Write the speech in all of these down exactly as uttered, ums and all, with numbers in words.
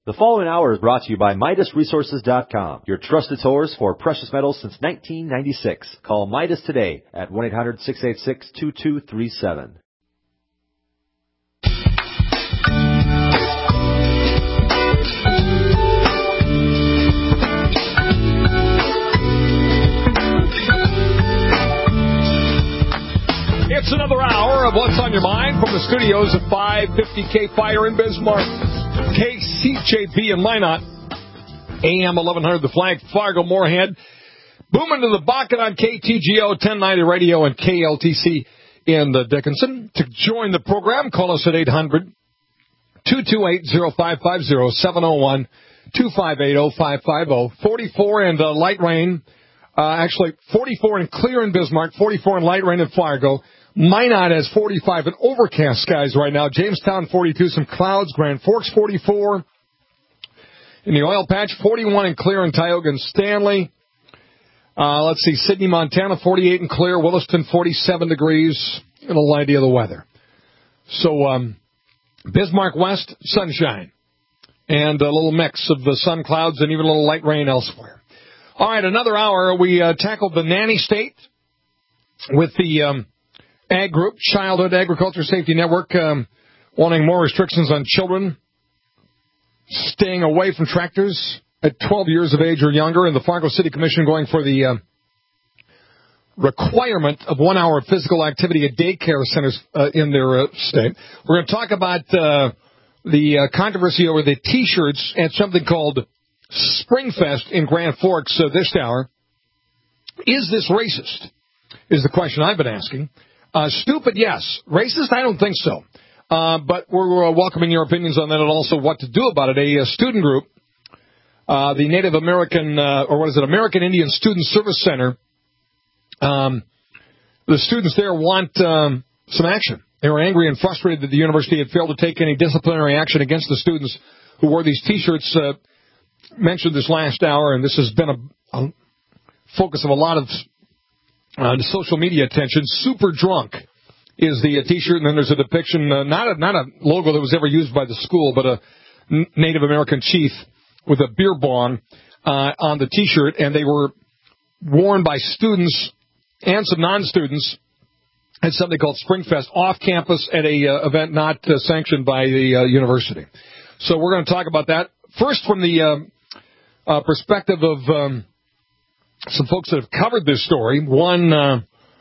The following hour is brought to you by Midas Resources dot com, your trusted source for precious metals since nineteen ninety-six. Call Midas today at one eight hundred, six eight six, two two three seven. It's another hour of What's on Your Mind from the studios of five fifty K Fire in Bismarck, K C J B in Minot, A M eleven hundred The Flag, Fargo, Moorhead, booming to the Bakken on K T G O ten ninety Radio and K L T C in the Dickinson. To join the program, call us at eight hundred, two two eight, oh five five oh, seven oh one, two five eight, oh five five oh. forty-four and uh, light rain, uh, actually forty-four and clear in Bismarck, forty-four and light rain in Fargo. Minot has forty-five and overcast skies right now. Jamestown forty-two, some clouds. Grand Forks forty-four. In the oil patch, forty-one and clear in Tioga and Stanley. Uh, let's see, Sydney, Montana, forty-eight and clear. Williston, forty-seven degrees. And a little idea of the weather. So, um, Bismarck West, sunshine. And a little mix of the sun, clouds, and even a little light rain elsewhere. All right, another hour. We uh, tackled the nanny state with the Um, Ag Group, Childhood Agriculture Safety Network, um, wanting more restrictions on children staying away from tractors at twelve years of age or younger, and the Fargo City Commission going for the uh, requirement of one hour of physical activity at daycare centers uh, in their uh, state. We're going to talk about uh, the uh, controversy over the T-shirts at something called Springfest in Grand Forks uh, this hour. Is this racist? Is the question I've been asking. Uh, stupid, yes. Racist, I don't think so. Uh, but we're uh, welcoming your opinions on that and also what to do about it. A, a student group, uh, the Native American, uh, or what is it, American Indian Student Service Center, um, the students there want um, some action. They were angry and frustrated that the university had failed to take any disciplinary action against the students who wore these T-shirts. Uh, mentioned this last hour, and this has been a, a focus of a lot of Uh, the social media attention. Super Drunk is the uh, T-shirt, and then there's a depiction, uh, not a not a logo that was ever used by the school, but a n- Native American chief with a beer bong uh, on the T-shirt, and they were worn by students and some non-students at something called Springfest off campus at a uh, event not uh, sanctioned by the uh, university. So we're going to talk about that first from the uh, uh, perspective of Um, some folks that have covered this story. One, uh,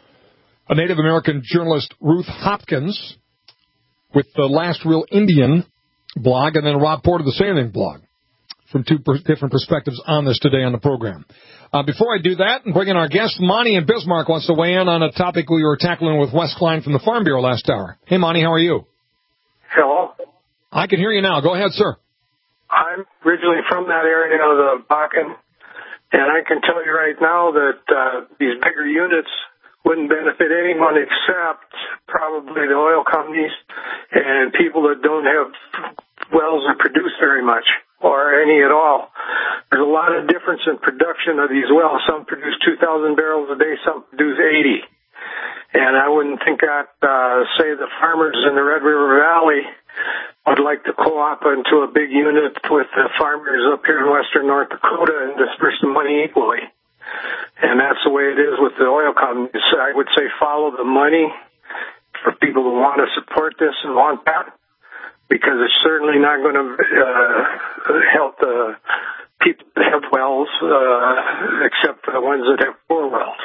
a Native American journalist, Ruth Hopkins, with the Last Real Indian blog, and then Rob Porter, the Say Anything blog, from two per- different perspectives on this today on the program. Uh, before I do that and bring in our guest, Monty in Bismarck wants to weigh in on a topic we were tackling with Wes Klein from the Farm Bureau last hour. Hey, Monty, how are you? Hello. I can hear you now. Go ahead, sir. I'm originally from that area of the Bakken. And I can tell you right now that uh, these bigger units wouldn't benefit anyone except probably the oil companies and people that don't have wells that produce very much or any at all. There's a lot of difference in production of these wells. Some produce two thousand barrels a day, some produce eighty. And I wouldn't think that, uh, say, the farmers in the Red River Valley would like to co-op into a big unit with the farmers up here in western North Dakota and disperse the money equally. And that's the way it is with the oil companies. I would say follow the money for people who want to support this and want that, because it's certainly not going to uh, help the people that have wells, uh, except for the ones that have poor wells.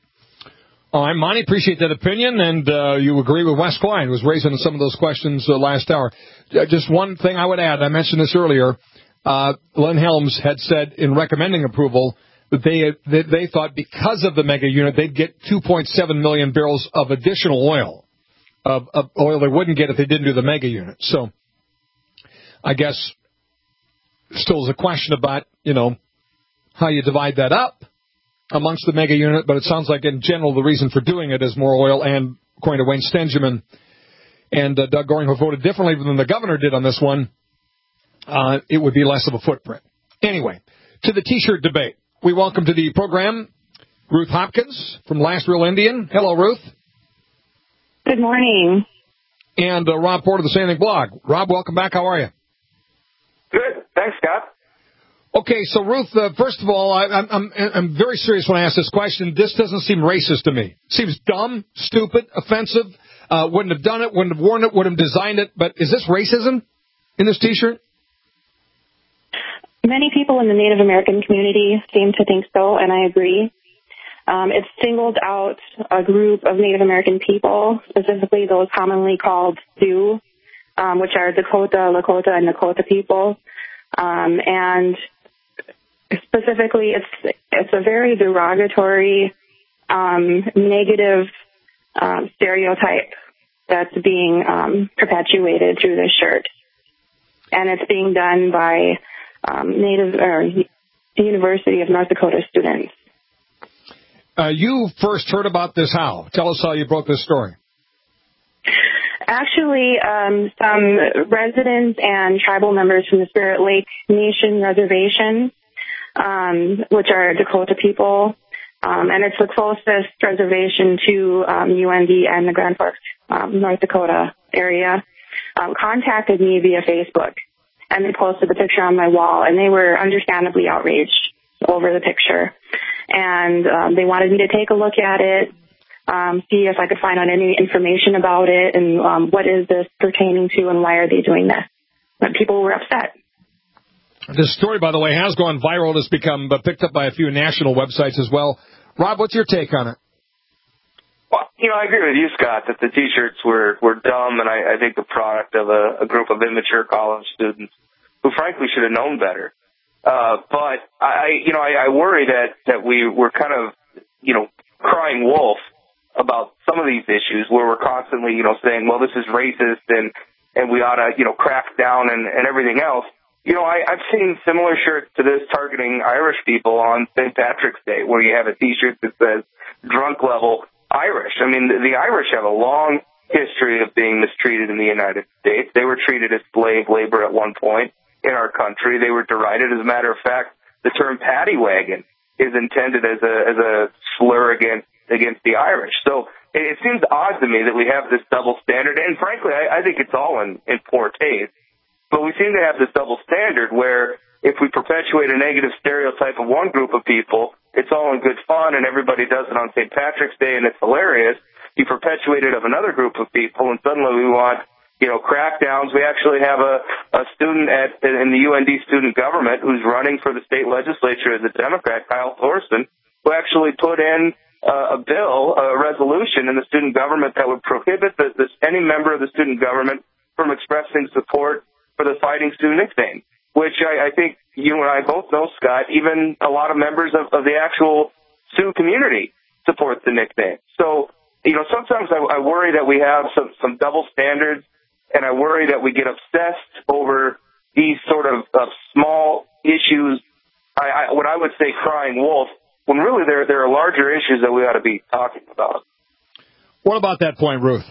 All right, Monty, appreciate that opinion, and uh, you agree with Wes Klein, who was raising some of those questions uh, last hour. Uh, just one thing I would add, I mentioned this earlier, uh, Len Helms had said in recommending approval that they that they thought because of the mega unit, they'd get two point seven million barrels of additional oil, of, of oil they wouldn't get if they didn't do the mega unit. So I guess still is a question about, you know, how you divide that up amongst the mega unit, but it sounds like in general the reason for doing it is more oil, and according to Wayne Stengeman and uh, Doug Goring, who voted differently than the governor did on this one, uh, it would be less of a footprint. Anyway, to the T-shirt debate. We welcome to the program Ruth Hopkins from Last Real Indian. Hello, Ruth. Good morning. And uh, Rob Porter of the Say Anything blog. Rob, welcome back. How are you? Good. Thanks, Scott. Okay, so Ruth, uh, first of all, I, I'm, I'm I'm very serious when I ask this question. This doesn't seem racist to me. It seems dumb, stupid, offensive. Uh, wouldn't have done it, wouldn't have worn it, wouldn't have designed it. But is this racism in this T-shirt? Many people in the Native American community seem to think so, and I agree. Um, it singled out a group of Native American people, specifically those commonly called Sioux, um, which are Dakota, Lakota, and Nakota people. Um, and specifically, it's it's a very derogatory, um, negative um, stereotype that's being um, perpetuated through this shirt, and it's being done by um, Native or University of North Dakota students. Uh, you first heard about this how? Tell us how you broke this story. Actually, um, some residents and tribal members from the Spirit Lake Nation Reservation, um, which are Dakota people, um, and it's the closest reservation to um, U N D and the Grand Forks, um, North Dakota area, um, contacted me via Facebook, and they posted the picture on my wall, and they were understandably outraged over the picture, and um, they wanted me to take a look at it, um, see if I could find out any information about it, and um, what is this pertaining to, and why are they doing this. But people were upset. This story, by the way, has gone viral. It's become uh, picked up by a few national websites as well. Rob, what's your take on it? Well, you know, I agree with you, Scott, that the T-shirts were, were dumb, and I, I think the product of a, a group of immature college students who, frankly, should have known better. Uh, but I, you know, I, I worry that, that we were kind of, you know, crying wolf about some of these issues where we're constantly, you know, saying, well, this is racist and, and we ought to, you know, crack down and, and everything else. You know, I, I've seen similar shirts to this targeting Irish people on Saint Patrick's Day, where you have a T-shirt that says drunk level Irish. I mean, the, the Irish have a long history of being mistreated in the United States. They were treated as slave labor at one point in our country. They were derided. As a matter of fact, the term paddy wagon is intended as a, as a slur against, against the Irish. So it, it seems odd to me that we have this double standard, and frankly, I, I think it's all in, in poor taste. But we seem to have this double standard where if we perpetuate a negative stereotype of one group of people, it's all in good fun and everybody does it on Saint Patrick's Day and it's hilarious. You perpetuate it of another group of people and suddenly we want, you know, crackdowns. We actually have a, a student at in the U N D student government who's running for the state legislature as a Democrat, Kyle Thorson, who actually put in uh, a bill, a resolution in the student government that would prohibit the, this, any member of the student government from expressing support for the Fighting Sioux nickname, which I, I think you and I both know, Scott, even a lot of members of, of the actual Sioux community support the nickname. So, you know, sometimes I, I worry that we have some, some double standards, and I worry that we get obsessed over these sort of uh, small issues, I, I, what I would say crying wolf, when really there, there are larger issues that we ought to be talking about. What about that point, Ruth?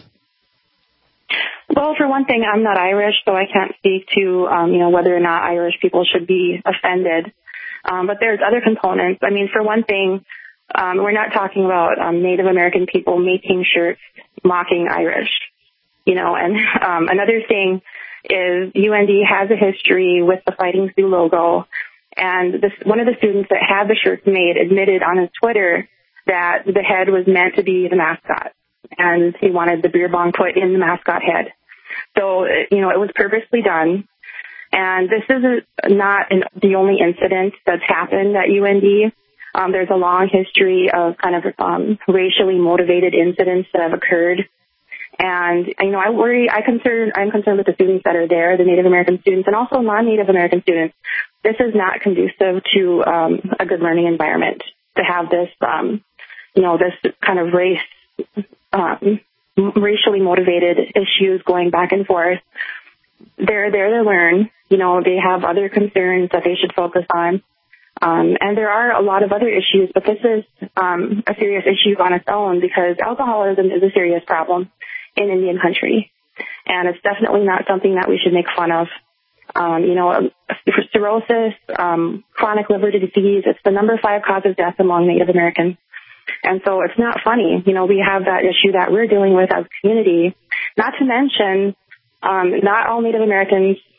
Well, for one thing, I'm not Irish, so I can't speak to, um, you know, whether or not Irish people should be offended. Um, but there's other components. I mean, for one thing, um, we're not talking about um, Native American people making shirts mocking Irish, you know. And um, another thing is U N D has a history with the Fighting Sioux logo. And this, one of the students that had the shirts made admitted on his Twitter that the head was meant to be the mascot, and he wanted the beer bong put in the mascot head. So, you know, it was purposely done. And this is not an, the only incident that's happened at U N D. Um, there's a long history of kind of um, racially motivated incidents that have occurred. And, you know, I worry, I concern, I'm concerned with the students that are there, the Native American students, and also non-Native American students. This is not conducive to um, a good learning environment to have this, um, you know, this kind of race, um, racially motivated issues going back and forth. They're there to learn. You know, they have other concerns that they should focus on. Um, and there are a lot of other issues, but this is um, a serious issue on its own because alcoholism is a serious problem in Indian country. And it's definitely not something that we should make fun of. Um, you know, cirrhosis, um, chronic liver disease, it's the number five cause of death among Native Americans. And so it's not funny. You know, we have that issue that we're dealing with as a community. Not to mention, um, not all Native Americans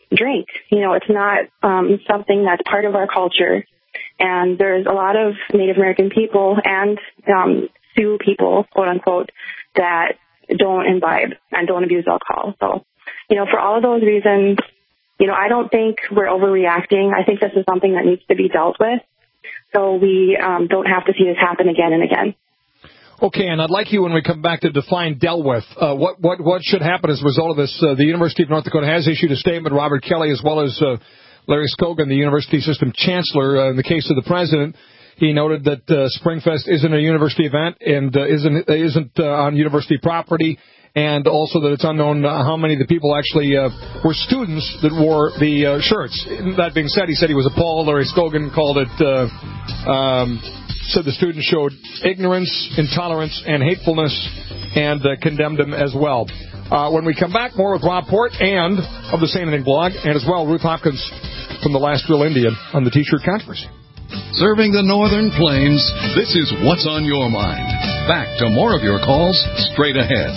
drink. You know, it's not um, something that's part of our culture. And there's a lot of Native American people and um, Sioux people, quote unquote, that don't imbibe and don't abuse alcohol. So, you know, for all of those reasons, you know, I don't think we're overreacting. I think this is something that needs to be dealt with, so we um, don't have to see this happen again and again. Okay, and I'd like you, when we come back, to define dealt with. Uh, what, what, what should happen as a result of this? Uh, the University of North Dakota has issued a statement. Robert Kelly, as well as uh, Larry Skogan, the university system chancellor, uh, in the case of the president, he noted that uh, Springfest isn't a university event and uh, isn't isn't uh, on university property, and also that it's unknown uh, how many of the people actually uh, were students that wore the uh, shirts. That being said, he said he was appalled. Larry Skogan called it, uh, um, said the students showed ignorance, intolerance, and hatefulness, and uh, condemned them as well. Uh, when we come back, more with Rob Port and of the Say Anything blog, and as well Ruth Hopkins from the Last Real Indian on the T-shirt controversy. Serving the Northern Plains, this is What's on Your Mind. Back to more of your calls straight ahead.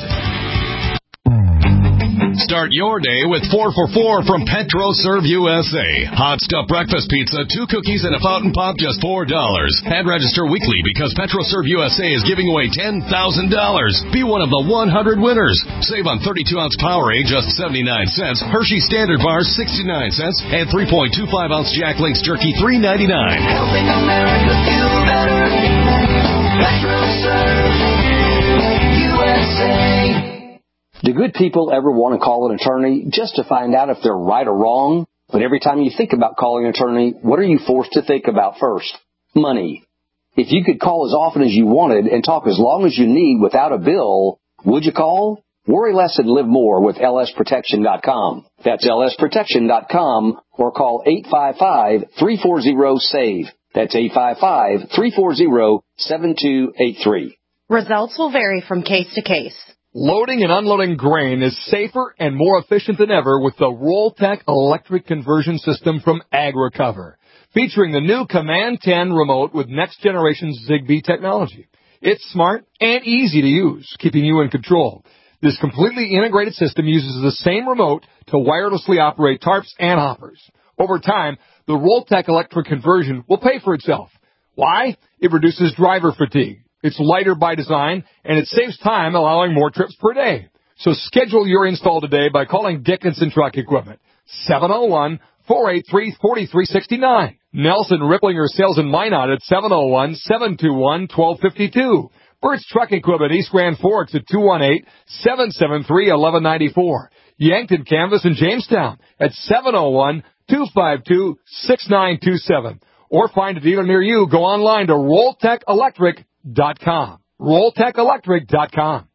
Start your day with four for four from PetroServe U S A. Hot stuff breakfast pizza, two cookies, and a fountain pop, just four dollars. And register weekly because PetroServe U S A is giving away ten thousand dollars. Be one of the one hundred winners. Save on thirty-two ounce Powerade, just seventy-nine cents. Hershey Standard Bars, sixty-nine cents. And three point two five ounce Jack Link's Jerky, three ninety-nine. Helping America feel better. PetroServe U S A. Do good people ever want to call an attorney just to find out if they're right or wrong? But every time you think about calling an attorney, what are you forced to think about first? Money. If you could call as often as you wanted and talk as long as you need without a bill, would you call? Worry less and live more with L S protection dot com. That's L S protection dot com or call eight five five, three four zero, SAVE. That's eight five five, three four zero, seven two eight three. Results will vary from case to case. Loading and unloading grain is safer and more efficient than ever with the Rolltech electric conversion system from AgRecover, featuring the new Command ten remote with next-generation Zigbee technology. It's smart and easy to use, keeping you in control. This completely integrated system uses the same remote to wirelessly operate tarps and hoppers. Over time, the Rolltech electric conversion will pay for itself. Why? It reduces driver fatigue. It's lighter by design, and it saves time, allowing more trips per day. So schedule your install today by calling Dickinson Truck Equipment, seven oh one, four eight three, four three six nine. Nelson Ripplinger Sales in Minot at seven oh one, seven two one, one two five two. Burt's Truck Equipment, East Grand Forks at two one eight, seven seven three, one one nine four. Yankton Canvas in Jamestown at seven oh one, two five two, six nine two seven. Or find a dealer near you. Go online to rolltech electric dot com. rolltech electric dot com.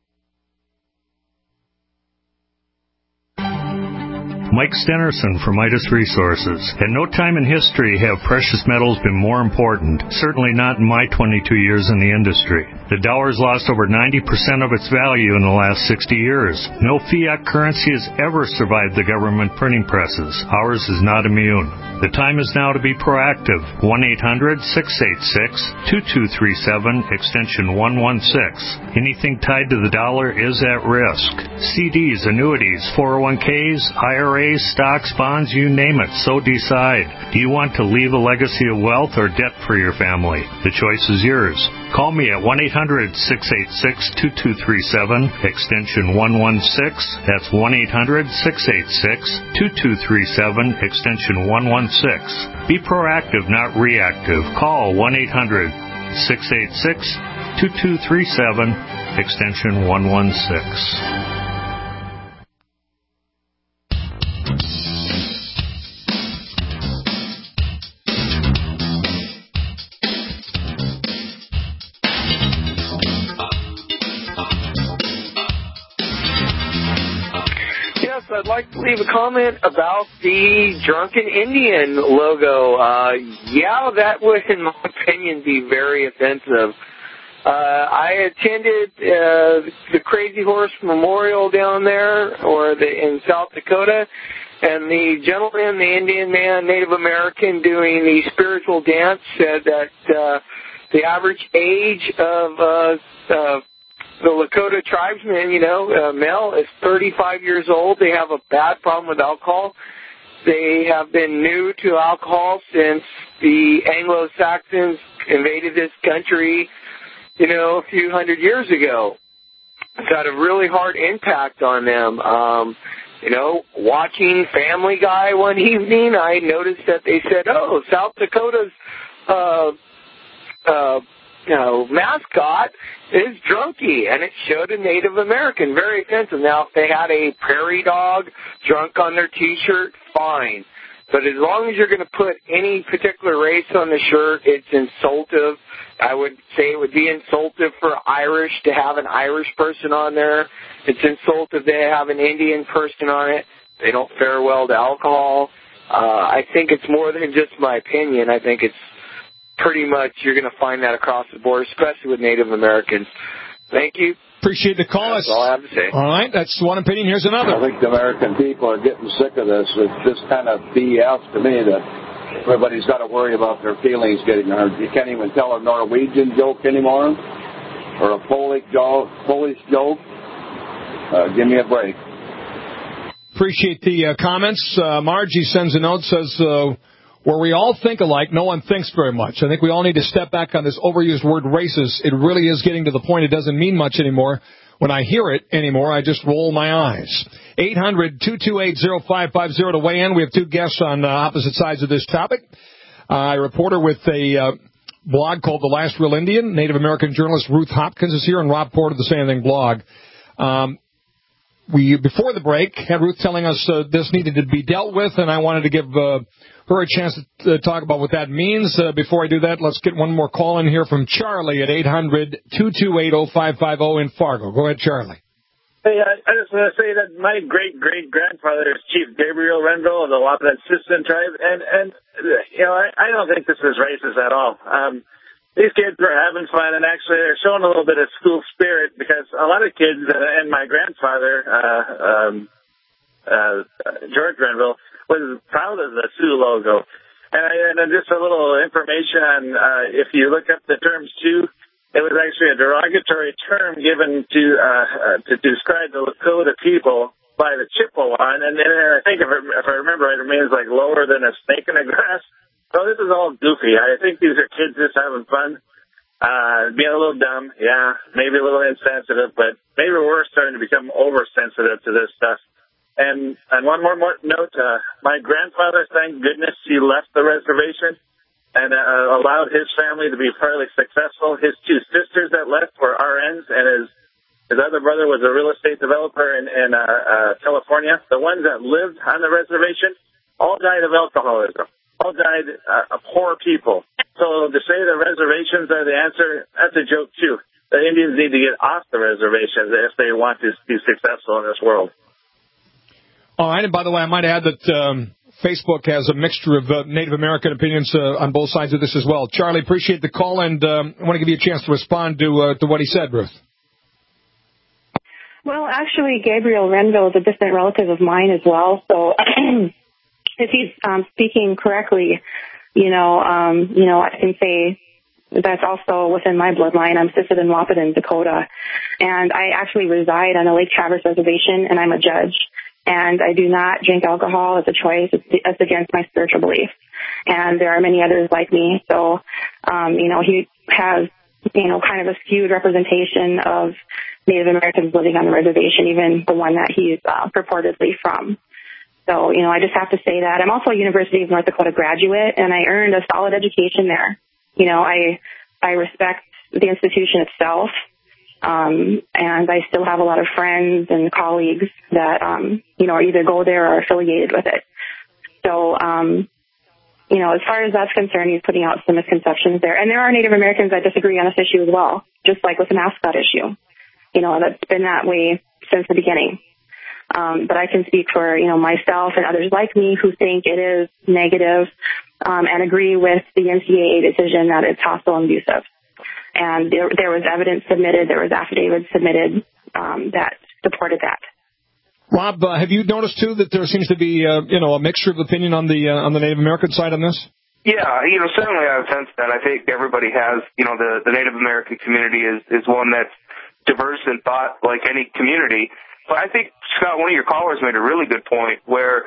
Mike Stenerson from Midas Resources. At no time in history have precious metals been more important, certainly not in my twenty-two years in the industry. The dollar's lost over ninety percent of its value in the last sixty years. No fiat currency has ever survived the government printing presses. Ours is not immune. The time is now to be proactive. one eight hundred, six eight six, two two three seven, extension one one six. Anything tied to the dollar is at risk. C Ds, annuities, four oh one Ks, I R As, stocks, bonds, you name it, so decide. Do you want to leave a legacy of wealth or debt for your family? The choice is yours. Call me at one eight hundred, six eight six, two two three seven, extension one one six. That's one eight hundred, six eight six, two two three seven, extension one one six. Be proactive, not reactive. Call one eight hundred, six eight six, two two three seven, extension one one six. I'd like to leave a comment about the Drunken Indian logo. Uh, yeah, that would, in my opinion, be very offensive. Uh, I attended uh, the Crazy Horse Memorial down there, or the, in South Dakota, and the gentleman, the Indian man, Native American, doing the spiritual dance said that uh, the average age of uh, uh, the Lakota tribesmen, you know, uh, male is thirty-five years old. They have a bad problem with alcohol. They have been new to alcohol since the Anglo-Saxons invaded this country, you know, a few hundred years ago. It's had a really hard impact on them. Um, you know, watching Family Guy one evening, I noticed that they said, oh, South Dakota's uh, uh, you know, mascot is Drunky, and it showed a Native American. Very offensive. Now, if they had a prairie dog drunk on their T-shirt, fine. But as long as you're going to put any particular race on the shirt, it's insultive. I would say it would be insultive for Irish to have an Irish person on there. It's insultive to have an Indian person on it. They don't fare well to alcohol. Uh, I think it's more than just my opinion. I think it's pretty much you're going to find that across the board, especially with Native Americans. Thank you. Appreciate the call. That's all I have to say. All right, that's one opinion. Here's another. I think the American people are getting sick of this. It's just kind of B S to me that everybody's got to worry about their feelings getting hurt. You can't even tell a Norwegian joke anymore or a Polish joke. Polish joke. Uh, give me a break. Appreciate the uh, comments. Uh, Margie sends a note, says, uh, where we all think alike, no one thinks very much. I think we all need to step back on this overused word racist. It really is getting to the point it doesn't mean much anymore. When I hear it anymore, I just roll my eyes. eight hundred, two two eight, oh five five oh to weigh in. We have two guests on uh, opposite sides of this topic. Uh, a reporter with a uh, blog called The Last Real Indian. Native American journalist Ruth Hopkins is here, and Rob Porter of the Say Anything blog. Um, we, before the break, had Ruth telling us uh, this needed to be dealt with, and I wanted to give uh, her a chance to uh, talk about what that means. Uh, before I do that, let's get one more call in here from Charlie at eight hundred, two two eight, oh five five oh in Fargo. Go ahead, Charlie. Hey, I, I just want to say that my great-great-grandfather is Chief Gabriel Renville of the Wapanan Sisseton tribe, and, and you know, I, I don't think this is racist at all. Um, these kids are having fun, and actually they're showing a little bit of school spirit, because a lot of kids, uh, and my grandfather, uh, um, uh, George Renville, was proud of the Sioux logo. And, I, and just a little information on, uh, if you look up the term Sioux, it was actually a derogatory term given to uh, uh, to describe the Lakota people by the Chippewa, and, and I think if I, if I remember right, it means like lower than a snake in the grass. So this is all goofy. I think these are kids just having fun, uh, being a little dumb, yeah, maybe a little insensitive, but maybe we're starting to become oversensitive to this stuff. And and one more, more note, uh, my grandfather, thank goodness, he left the reservation and uh, allowed his family to be fairly successful. His two sisters that left were R Ns, and his his other brother was a real estate developer in, in uh, uh, California. The ones that lived on the reservation all died of alcoholism, all died uh, poor people. So to say the reservations are the answer, that's a joke, too. The Indians need to get off the reservations if they want to be successful in this world. All right, and by the way, I might add that um, Facebook has a mixture of uh, Native American opinions uh, on both sides of this as well. Charlie, appreciate the call, and um, I want to give you a chance to respond to uh, to what he said, Ruth. Well, actually, Gabriel Renville is a distant relative of mine as well, so if he's um, speaking correctly, you know, um, you know, I can say that's also within my bloodline. I'm Sisseton Wapanan, Dakota, and I actually reside on the Lake Traverse Reservation, and I'm a judge. And I do not drink alcohol as a choice. It's, it's against my spiritual beliefs. And there are many others like me. So, um, you know, he has, you know, kind of a skewed representation of Native Americans living on the reservation, even the one that he's uh, purportedly from. So, you know, I just have to say that. I'm also a University of North Dakota graduate, and I earned a solid education there. You know, I I respect the institution itself. Um, and I still have a lot of friends and colleagues that, um, you know, either go there or are affiliated with it. So, um, you know, as far as that's concerned, he's putting out some misconceptions there. And there are Native Americans that disagree on this issue as well, just like with the mascot issue. You know, that's been that way since the beginning. Um, but I can speak for, you know, myself and others like me who think it is negative, um, and agree with the N C A A decision that it's hostile and abusive. And there, there was evidence submitted, there was affidavits submitted um, that supported that. Rob, uh, have you noticed too that there seems to be, uh, you know, a mixture of opinion on the uh, on the Native American side on this? Yeah, you know, certainly I sense that. I think everybody has, you know, the, the Native American community is, is one that's diverse in thought, like any community. But I think, Scott, one of your callers made a really good point where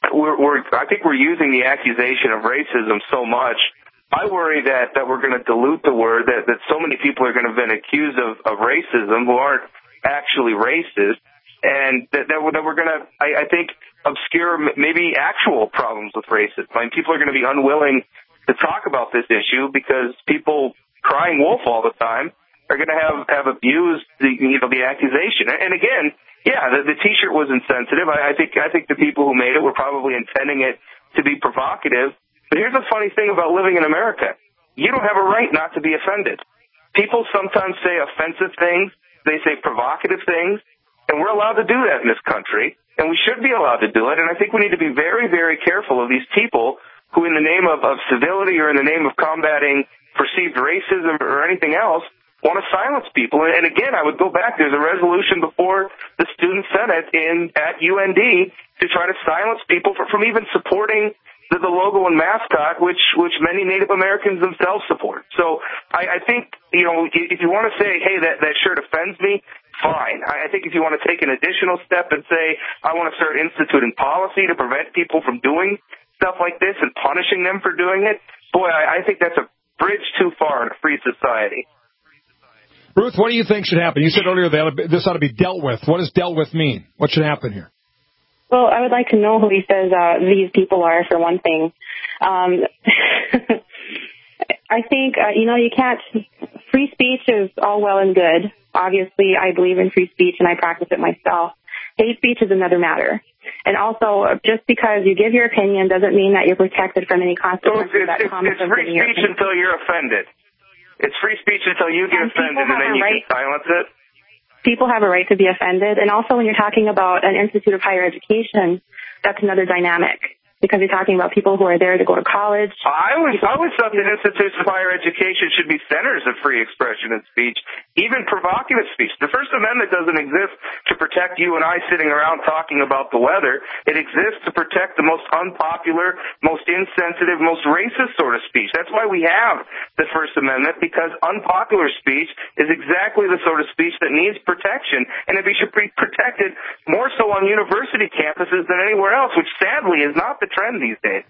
we're, we're I think we're using the accusation of racism so much. I worry that, that we're going to dilute the word, that, that so many people are going to have been accused of, of racism who aren't actually racist, and that, that we're, that we're going to, I, I think, obscure maybe actual problems with racism. I mean, people are going to be unwilling to talk about this issue because people crying wolf all the time are going to have, have abused the, you know, the accusation. And again, yeah, the, the T-shirt was insensitive. I, I think I think the people who made it were probably intending it to be provocative. But here's the funny thing about living in America. You don't have a right not to be offended. People sometimes say offensive things. They say provocative things. And we're allowed to do that in this country. And we should be allowed to do it. And I think we need to be very, very careful of these people who, in the name of, of civility or in the name of combating perceived racism or anything else, want to silence people. And, and again, I would go back. There's a resolution before the Student Senate in at U N D to try to silence people for, from even supporting the, the logo and mascot, which which many Native Americans themselves support. So I, I think, you know, if you want to say, hey, that, that shirt offends me, fine. I, I think if you want to take an additional step and say, I want to start instituting policy to prevent people from doing stuff like this and punishing them for doing it, boy, I, I think that's a bridge too far in a free society. Ruth, what do you think should happen? You said earlier that this ought to be dealt with. What does dealt with mean? What should happen here? Well, I would like to know who he says uh, these people are, for one thing. Um, I think, uh, you know, you can't... Free speech is all well and good. Obviously, I believe in free speech, and I practice it myself. Hate speech is another matter. And also, just because you give your opinion doesn't mean that you're protected from any consequences so it's, that it's, come it's from free giving your speech opinion. until you're offended. It's free speech until you get and offended, and then you right. can silence it. People have a right to be offended. And also, when you're talking about an institute of higher education, that's another dynamic, because you're talking about people who are there to go to college. I always, I always thought that institutes of higher education should be centers of free expression and speech, even provocative speech. The First Amendment doesn't exist to protect you and I sitting around talking about the weather. It exists to protect the most unpopular, most insensitive, most racist sort of speech. That's why we have the First Amendment, because unpopular speech is exactly the sort of speech that needs protection, and it should be protected more so on university campuses than anywhere else, which sadly is not the trend these days.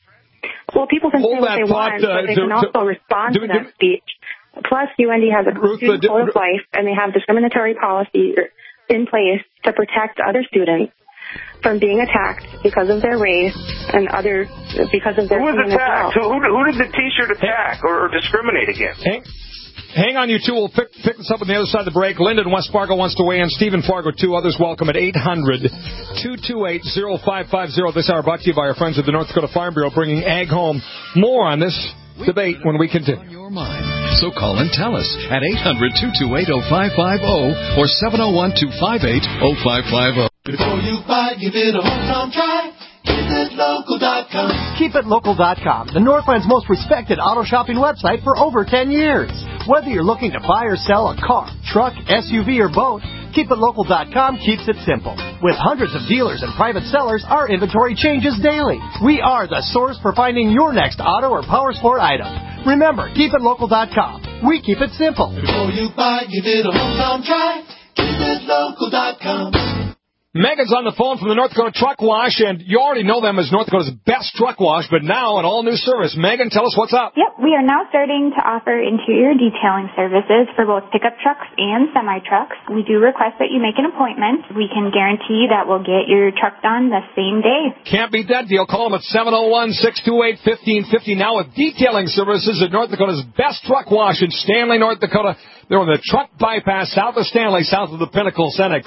Well, people can say what they want, but they can also respond to that speech. Plus, U N D has a student code of life, and they have discriminatory policies in place to protect other students from being attacked because of their race and other because of their Who was opinion attacked? as well. Who, who, who did the T-shirt attack or, or discriminate against? Hang, hang on, you two. We'll pick, pick this up on the other side of the break. Linda in West Fargo wants to weigh in. Steve in Fargo, too. Others welcome at eight hundred, two two eight, oh five five oh. This hour brought to you by our friends at the North Dakota Farm Bureau, bringing ag home. More on this debate when we continue. On your mind. So call and tell us at eight hundred, two two eight, oh five five oh or seven oh one, two five eight, oh five five oh. Before you buy, give it a hometown try. Keep it local dot com. keep it local dot com, the Northland's most respected auto shopping website for over ten years. Whether you're looking to buy or sell a car, truck, S U V, or boat, keep it local dot com keeps it simple. With hundreds of dealers and private sellers, our inventory changes daily. We are the source for finding your next auto or power sport item. Remember, keep it local dot com. We keep it simple. Before you buy, give it a hometown try. keep it local dot com. Megan's on the phone from the North Dakota Truck Wash, and you already know them as North Dakota's best truck wash, but now an all-new service. Megan, tell us what's up. Yep, we are now starting to offer interior detailing services for both pickup trucks and semi-trucks. We do request that you make an appointment. We can guarantee that we'll get your truck done the same day. Can't beat that deal. Call them at seven oh one, six two eight, one five five oh now with detailing services at North Dakota's best truck wash in Stanley, North Dakota. They're on the truck bypass south of Stanley, south of the Pinnacle Cenex.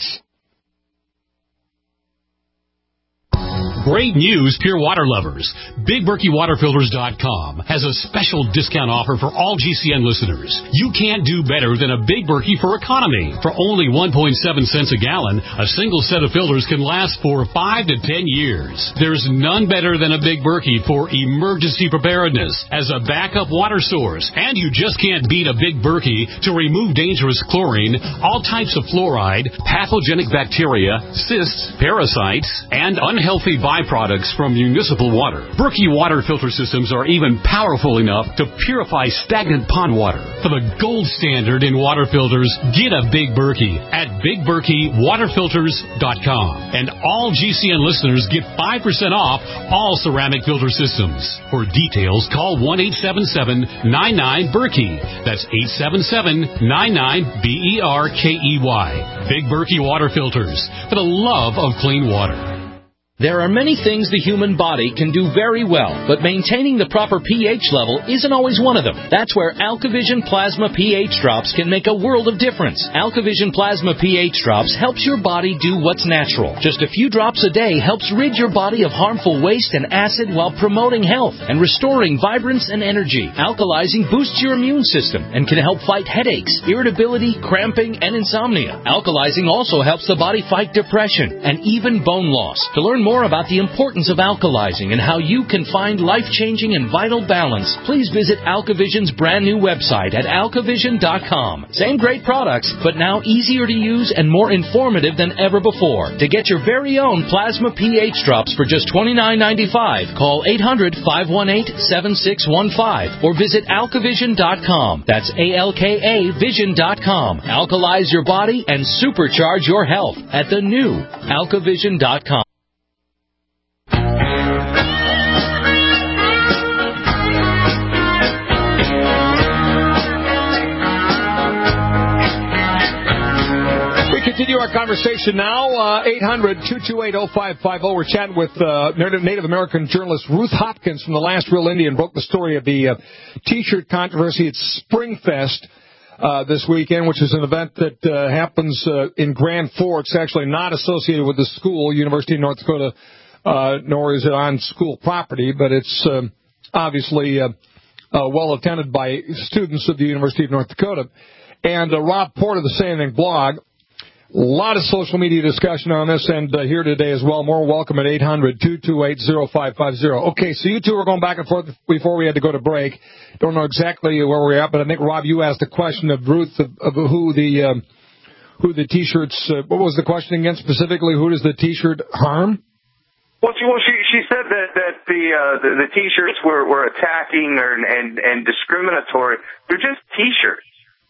Great news, pure water lovers. Big Berkey Water Filters dot com has a special discount offer for all G C N listeners. You can't do better than a Big Berkey for economy. For only one point seven cents a gallon, a single set of filters can last for five to ten years. There's none better than a Big Berkey for emergency preparedness as a backup water source. And you just can't beat a Big Berkey to remove dangerous chlorine, all types of fluoride, pathogenic bacteria, cysts, parasites, and unhealthy viruses byproducts from municipal water. Berkey water filter systems are even powerful enough to purify stagnant pond water. For the gold standard in water filters, get a Big Berkey at big berkey water filters dot com. And all G C N listeners get five percent off all ceramic filter systems. For details, call one eight seven seven nine nine Berkey. That's eight seven seven nine nine B E R K E Y. Big Berkey water filters, for the love of clean water. There are many things the human body can do very well, but maintaining the proper pH level isn't always one of them. That's where AlkaVision Plasma pH Drops can make a world of difference. AlkaVision Plasma pH Drops helps your body do what's natural. Just a few drops a day helps rid your body of harmful waste and acid while promoting health and restoring vibrance and energy. Alkalizing boosts your immune system and can help fight headaches, irritability, cramping, and insomnia. Alkalizing also helps the body fight depression and even bone loss. To learn more about the importance of alkalizing and how you can find life-changing and vital balance, please visit AlkaVision's brand new website at alkavision dot com. Same great products, but now easier to use and more informative than ever before. To get your very own Plasma pH Drops for just twenty-nine ninety-five, call eight hundred, five one eight, seven six one five or visit alkavision dot com. That's A L K A vision dot com. Alkalize your body and supercharge your health at the new alkavision dot com. Continue our conversation now. Uh, eight hundred, two two eight, oh five five oh. We're chatting with uh, Native American journalist Ruth Hopkins from The Last Real Indian. Broke the story of the uh, T-shirt controversy at SpringFest uh, this weekend, which is an event that uh, happens uh, in Grand Forks, actually not associated with the school, University of North Dakota, uh, nor is it on school property, but it's uh, obviously uh, uh, well attended by students of the University of North Dakota. And uh, Rob Porter of the Say Anything blog. A lot of social media discussion on this, and uh, here today as well. More welcome at eight hundred, two two eight, oh five five oh. Okay, so you two were going back and forth before we had to go to break. Don't know exactly where we're at, but I think, Rob, you asked the question of Ruth of, of who the um, who the T-shirts, uh, what was the question again specifically? Who does the T-shirt harm? Well, she, well, she, she said that, that the, uh, the, the T-shirts were, were attacking or, and, and discriminatory. They're just T-shirts.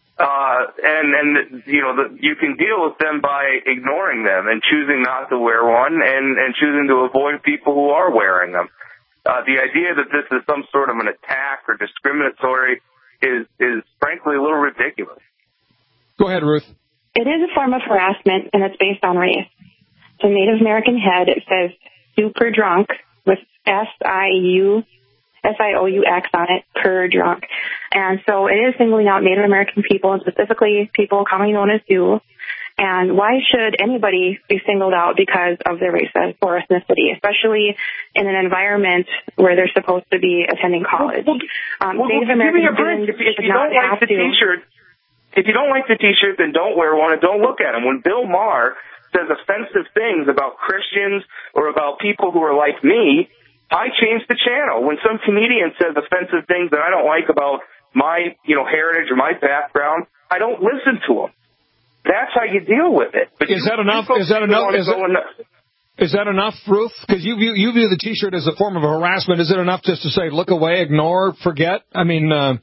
Uh, and, and, you know, the, you can deal with them by ignoring them and choosing not to wear one and, and choosing to avoid people who are wearing them. Uh, the idea that this is some sort of an attack or discriminatory is, is frankly a little ridiculous. Go ahead, Ruth. It is a form of harassment, and it's based on race. The Native American head, it says super drunk with S I U S I O U X on it, per drunk. And so it is singling out Native American people, and specifically people commonly known as Sioux. And why should anybody be singled out because of their race or ethnicity, especially in an environment where they're supposed to be attending college? Um, well, Native well, American students if, if you don't like the T-shirt, if you don't like the T-shirt, then don't wear one and don't look at them. When Bill Maher says offensive things about Christians or about people who are like me, I change the channel. When some comedian says offensive things that I don't like about my, you know, heritage or my background, I don't listen to them. That's how you deal with it. But is you, that enough? Is that enough? Is, that, is that enough, Ruth? Because you view, you view the T-shirt as a form of harassment. Is it enough just to say, look away, ignore, forget? I mean... Uh...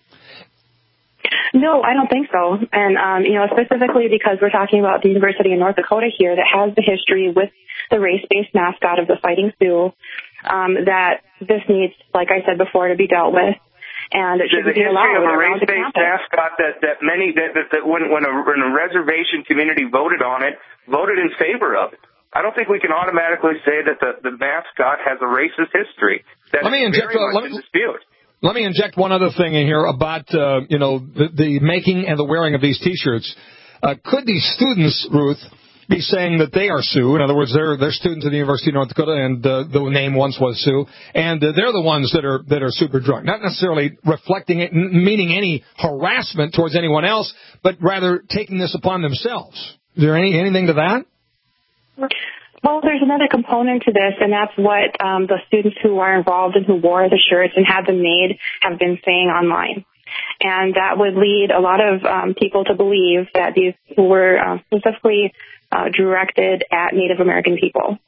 No, I don't think so. And, um, you know, specifically because we're talking about the University of North Dakota here that has the history with the race-based mascot of the Fighting Sioux, um, that this needs, like I said before, to be dealt with. And it should be allowed. There's a history of a race-based mascot that, that many, that, that, that when, when, a, when a reservation community voted on it, voted in favor of it. I don't think we can automatically say that the, the mascot has a racist history. That let me is inject, very uh, much let me, in dispute. Let me inject one other thing in here about, uh, you know, the, the making and the wearing of these T-shirts. Uh, could these students, Ruth, be saying that they are Sioux? In other words, they're they're students at the University of North Dakota, and uh, the name once was Sioux, and uh, they're the ones that are that are super drunk. Not necessarily reflecting it, meaning any harassment towards anyone else, but rather taking this upon themselves. Is there any anything to that? Well, there's another component to this, and that's what um, the students who are involved and who wore the shirts and had them made have been saying online. And that would lead a lot of um, people to believe that these were uh, specifically uh, directed at Native American people.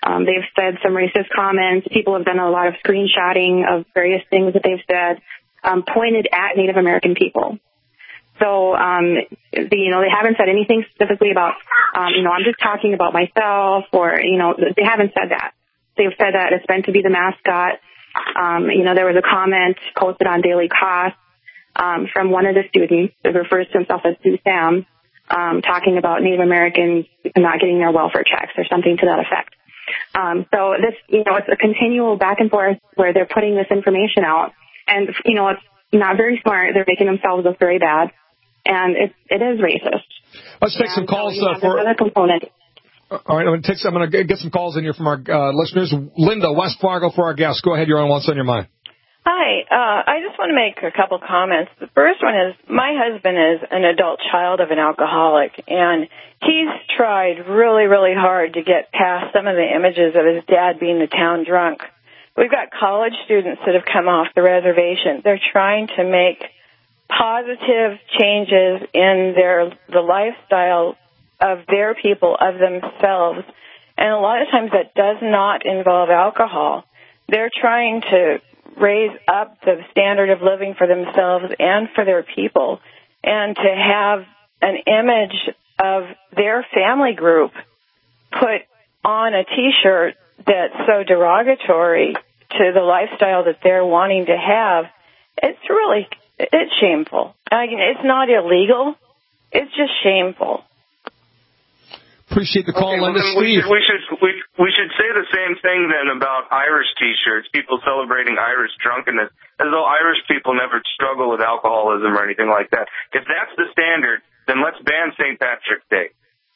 Um, they've said some racist comments. People have done a lot of screenshotting of various things that they've said, um, pointed at Native American people. So, um, the, you know, they haven't said anything specifically about, um, you know, I'm just talking about myself, or, you know, they haven't said that. They've said that it's meant to be the mascot. Um, you know, there was a comment posted on Daily Kos, um, from one of the students that refers to himself as Sue Sam, um, talking about Native Americans not getting their welfare checks or something to that effect. Um, so this, you know, it's a continual back and forth where they're putting this information out, and, you know, it's not very smart. They're making themselves look very bad, and it, it is racist. Let's take and some calls so, uh, for another component. All right, I'm going to take. I'm going to get some calls in here from our uh, listeners. Linda, West Fargo, for our guests. Go ahead. You're on What's on Your Mind. Hi. Uh, I just want to make a couple comments. The first one is my husband is an adult child of an alcoholic, and he's tried really, really hard to get past some of the images of his dad being the town drunk. We've got college students that have come off the reservation. They're trying to make positive changes in their the lifestyle of their people, of themselves. And a lot of times that does not involve alcohol. They're trying to raise up the standard of living for themselves and for their people, and to have an image of their family group put on a T-shirt that's so derogatory to the lifestyle that they're wanting to have. It's really, it's shameful. I mean, it's not illegal. It's just shameful. Appreciate the call, okay, Linda. Well, we Steve. should, we should we, we should say the same thing then about Irish T-shirts. People celebrating Irish drunkenness, as though Irish people never struggle with alcoholism or anything like that. If that's the standard, then let's ban Saint Patrick's Day.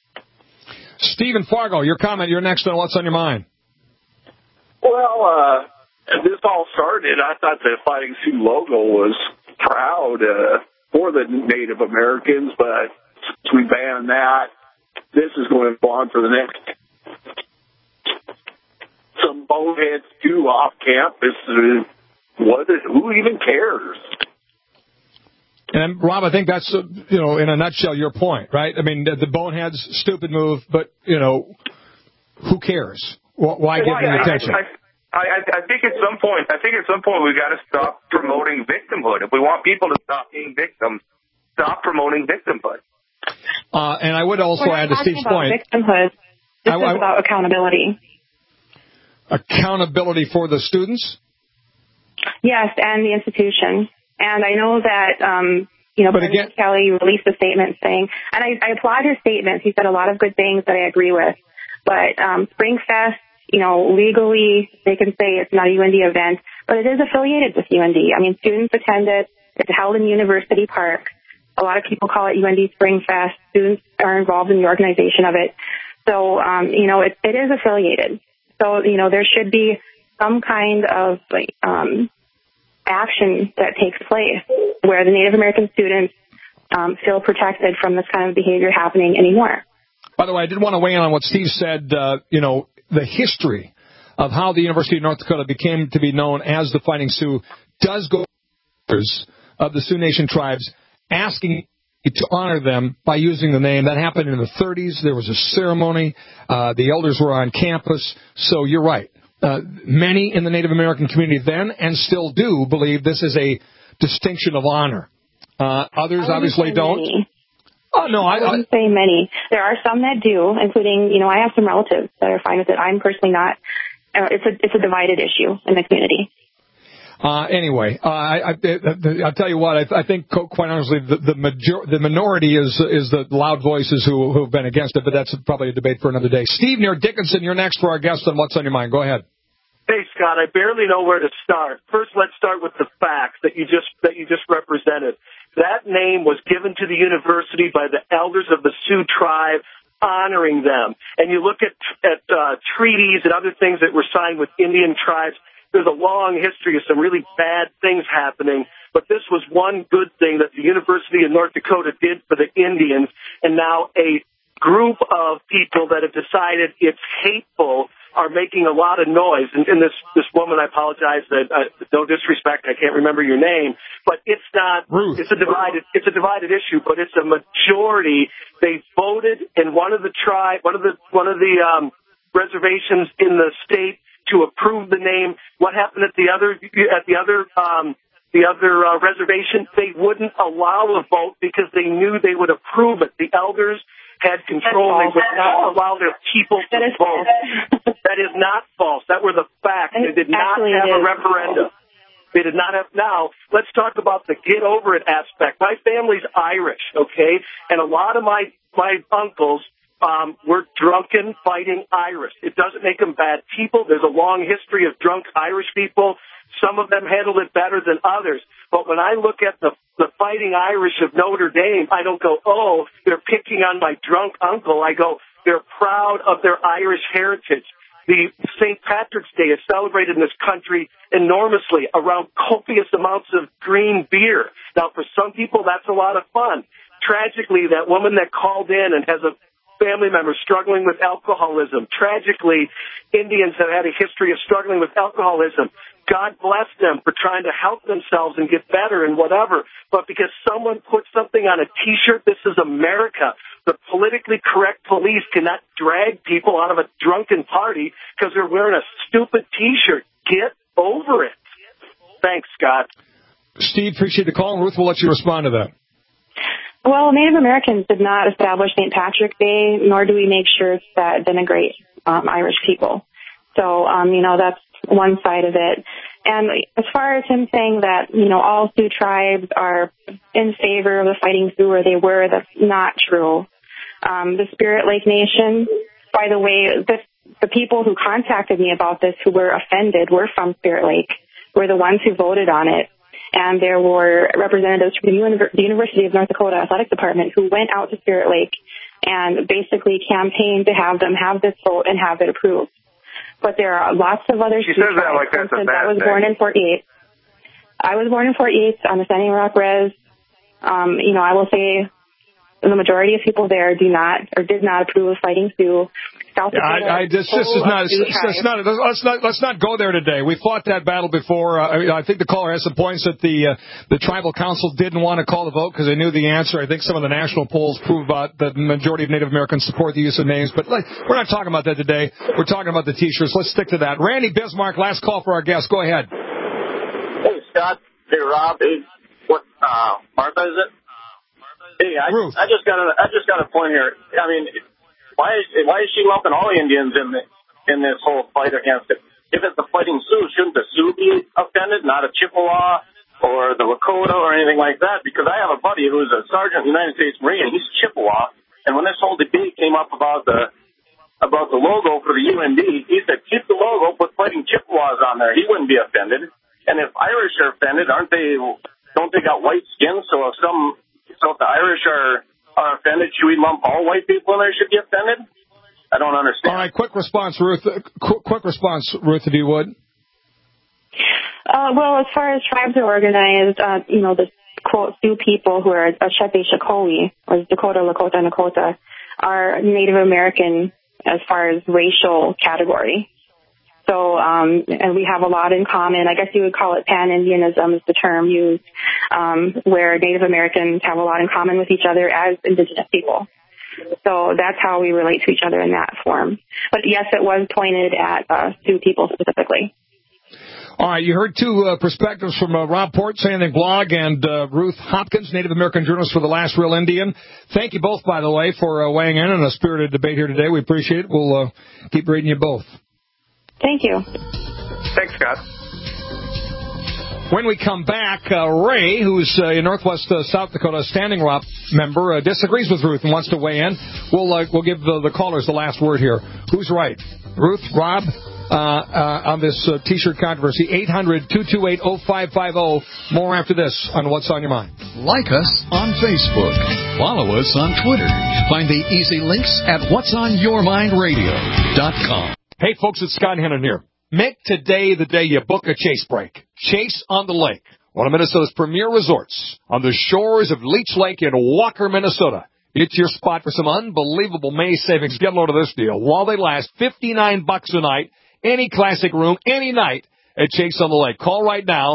Stephen Fargo, your comment. You're next on What's on Your Mind. Well, uh, this all started, I thought the Fighting Sioux logo was proud uh, for the Native Americans, but since we banned that, this is going to go on for the next. Some boneheads do off campus. Uh, what? Who even cares? And Rob, I think that's uh, you know, in a nutshell, your point, right? I mean, the, the boneheads, stupid move, but you know, who cares? Why give them attention? I, I, I think at some point, I think at some point we've got to stop promoting victimhood. If we want people to stop being victims, stop promoting victimhood. Uh, and I would also We're add to Steve's about point. Victimhood. This I, is I, about accountability. Accountability for the students? Yes, and the institution. And I know that, um, you know, but Brendan again, Kelly released a statement saying, and I, I applaud his statements. He said a lot of good things that I agree with. But um, SpringFest, you know, legally, they can say it's not a U N D event, but it is affiliated with U N D. I mean, students attend it. It's held in University Park. A lot of people call it U N D SpringFest. Students are involved in the organization of it. So, um, you know, it, it is affiliated. So, you know, there should be some kind of like, um, action that takes place where the Native American students um, feel protected from this kind of behavior happening anymore. By the way, I did want to weigh in on what Steve said, uh, you know, the history of how the University of North Dakota became to be known as the Fighting Sioux does go of the Sioux Nation tribes asking to honor them by using the name. That happened in the thirties. There was a ceremony. Uh, the elders were on campus. So you're right. Uh, many in the Native American community then and still do believe this is a distinction of honor. Uh, others obviously don't. Many. Oh, no, I, I wouldn't say many. There are some that do, including, you know, I have some relatives that are fine with it. I'm personally not. Uh, it's a it's a divided issue in the community. Uh, anyway, uh, I, I, I'll tell you what. I, I think, quite honestly, the the, major, the minority is is the loud voices who who have been against it. But that's probably a debate for another day. Steve near Dickinson, you're next for our guest on What's on Your Mind. Go ahead. Hey, Scott. I barely know where to start. First, let's start with the facts that you just that you just represented. That name was given to the university by the elders of the Sioux tribe, honoring them. And you look at at uh, treaties and other things that were signed with Indian tribes. There's a long history of some really bad things happening, but this was one good thing that the University of North Dakota did for the Indians, and now a group of people that have decided it's hateful are making a lot of noise. And, and this this woman, I apologize, that uh, no disrespect, I can't remember your name, but it's not. Ruth. It's a divided. It's a divided issue, but it's a majority. They voted in one of the tribe, one of the one of the um, reservations in the state to approve the name. What happened at the other at the other um, the other uh, reservation? They wouldn't allow a vote because they knew they would approve it. The elders had control. They would not allow their people to vote. That is not false. That were the facts. They did not have a referendum. They did not have. Now, let's talk about the get over it aspect. My family's Irish, okay? And a lot of my, my uncles um, were drunken, fighting Irish. It doesn't make them bad people. There's a long history of drunk Irish people. Some of them handled it better than others. But when I look at the, the fighting Irish of Notre Dame, I don't go, oh, they're picking on my drunk uncle. I go, they're proud of their Irish heritage. The Saint Patrick's Day is celebrated in this country enormously around copious amounts of green beer. Now, for some people, that's a lot of fun. Tragically, that woman that called in and has a family member struggling with alcoholism. Tragically, Indians have had a history of struggling with alcoholism. God bless them for trying to help themselves and get better and whatever. But because someone put something on a T-shirt, this is America. The politically correct police cannot drag people out of a drunken party because they're wearing a stupid T-shirt. Get over it. Thanks, Scott. Steve, appreciate the call. Ruth, we'll let you respond to that. Well, Native Americans did not establish Saint Patrick's Day, nor do we make shirts that denigrate um, Irish people. So, um, you know, that's one side of it. And as far as him saying that, you know, all Sioux tribes are in favor of the Fighting Sioux, or they were, that's not true. Um, the Spirit Lake Nation, by the way, the, the people who contacted me about this who were offended were from Spirit Lake, were the ones who voted on it. And there were representatives from the, Univer- the University of North Dakota Athletic Department who went out to Spirit Lake and basically campaigned to have them have this vote and have it approved. But there are lots of other She Sioux says that tribes. like that's For instance, a bad I was thing. born in Fort Yates. I was born in Fort Yates on the Standing Rock Res. Um, you know, I will say the majority of people there do not or did not approve of Fighting Sioux. South Yeah, Dakota, I, I, this, this is not, it's, it's not, let's not, let's not go there today. We fought that battle before. Uh, I think the caller has some points that the, uh, the tribal council didn't want to call the vote because they knew the answer. I think some of the national polls prove uh, that the majority of Native Americans support the use of names, but like, we're not talking about that today. We're talking about the T-shirts. Let's stick to that. Randy Bismarck, last call for our guest. Go ahead. Hey, Scott. Hey, Rob. Hey, what, uh, Martha, is it? Hey, I, I just got a, I just got a point here. I mean, why is, why is she lumping all Indians in the, in this whole fight against it? If it's the Fighting Sioux, shouldn't the Sioux be offended, not a Chippewa or the Lakota or anything like that? Because I have a buddy who's a sergeant in the United States Marine. He's Chippewa, and when this whole debate came up about the about the logo for the U N D, he said, keep the logo, put Fighting Chippewas on there. He wouldn't be offended. And if Irish are offended, aren't they? Don't they got white skin? So if some, so if the Irish are are offended, should we lump all white people in there should be offended? I don't understand. All right, quick response, Ruth. Qu- quick response, Ruth, if you would. Uh, well, as far as tribes are organized, uh, you know, the quote Sioux people who are Ochepe Shakoe, or Dakota, Lakota, Nakota, are Native American as far as racial category. So, um, and we have a lot in common. I guess you would call it pan-Indianism is the term used, um, where Native Americans have a lot in common with each other as indigenous people. So that's how we relate to each other in that form. But yes, it was pointed at uh, Sioux people specifically. All right, you heard two uh, perspectives from uh, Rob Port, Sanding Blog, and uh, Ruth Hopkins, Native American journalist for The Last Real Indian. Thank you both, by the way, for uh, weighing in on a spirited debate here today. We appreciate it. We'll uh, keep reading you both. Thank you. Thanks, Scott. When we come back, uh, Ray, who's uh, a Northwest uh, South Dakota Standing Rock member, uh, disagrees with Ruth and wants to weigh in. We'll uh, we'll give the, the callers the last word here. Who's right? Ruth, Rob, uh, uh, on this uh, T-shirt controversy. eight hundred, two two eight, oh five five oh. More after this on What's on Your Mind. Like us on Facebook. Follow us on Twitter. Find the easy links at whats on your mind radio dot com. Hey, folks, it's Scott Hennon here. Make today the day you book a Chase break. Chase on the Lake, one of Minnesota's premier resorts on the shores of Leech Lake in Walker, Minnesota. It's your spot for some unbelievable May savings. Get a load of this deal. While they last, fifty-nine bucks a night, any classic room, any night at Chase on the Lake. Call right now,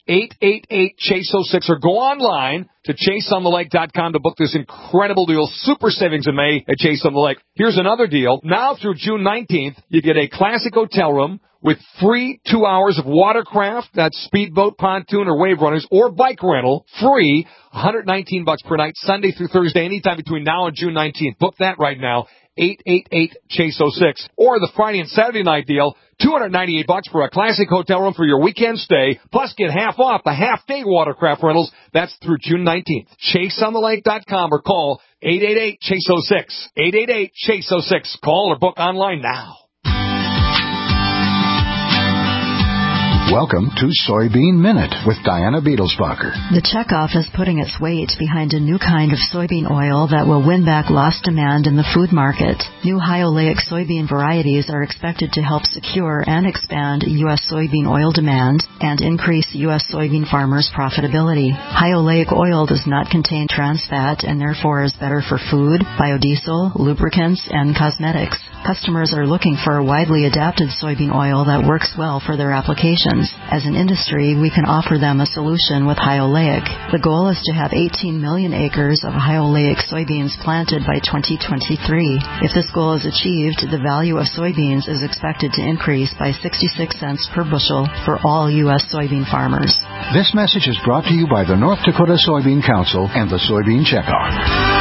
eight eight eight, chase oh six, or go online to chase on the lake dot com to book this incredible deal. Super savings in May at Chase on the Lake. Here's another deal. Now through June nineteenth, you get a classic hotel room with free two hours of watercraft, that's speedboat, pontoon, or wave runners, or bike rental, free, one hundred nineteen bucks per night, Sunday through Thursday, anytime between now and June nineteenth. Book that right now, eight eight eight, chase oh six. Or the Friday and Saturday night deal, two hundred ninety-eight bucks for a classic hotel room for your weekend stay, plus get half off the half-day watercraft rentals. That's through June nineteenth. chase on the lake dot com or call eight eight eight, chase oh six. eight eight eight, chase oh six. Call or book online now. Welcome to Soybean Minute with Diana Beetlesbacher. The checkoff is putting its weight behind a new kind of soybean oil that will win back lost demand in the food market. New high oleic soybean varieties are expected to help secure and expand U S soybean oil demand and increase U S soybean farmers' profitability. High oleic oil does not contain trans fat and therefore is better for food, biodiesel, lubricants, and cosmetics. Customers are looking for a widely adapted soybean oil that works well for their applications. As an industry, we can offer them a solution with high oleic. The goal is to have eighteen million acres of high oleic soybeans planted by twenty twenty-three. If this goal is achieved, the value of soybeans is expected to increase by sixty-six cents per bushel for all U S soybean farmers. This message is brought to you by the North Dakota Soybean Council and the Soybean Checkoff.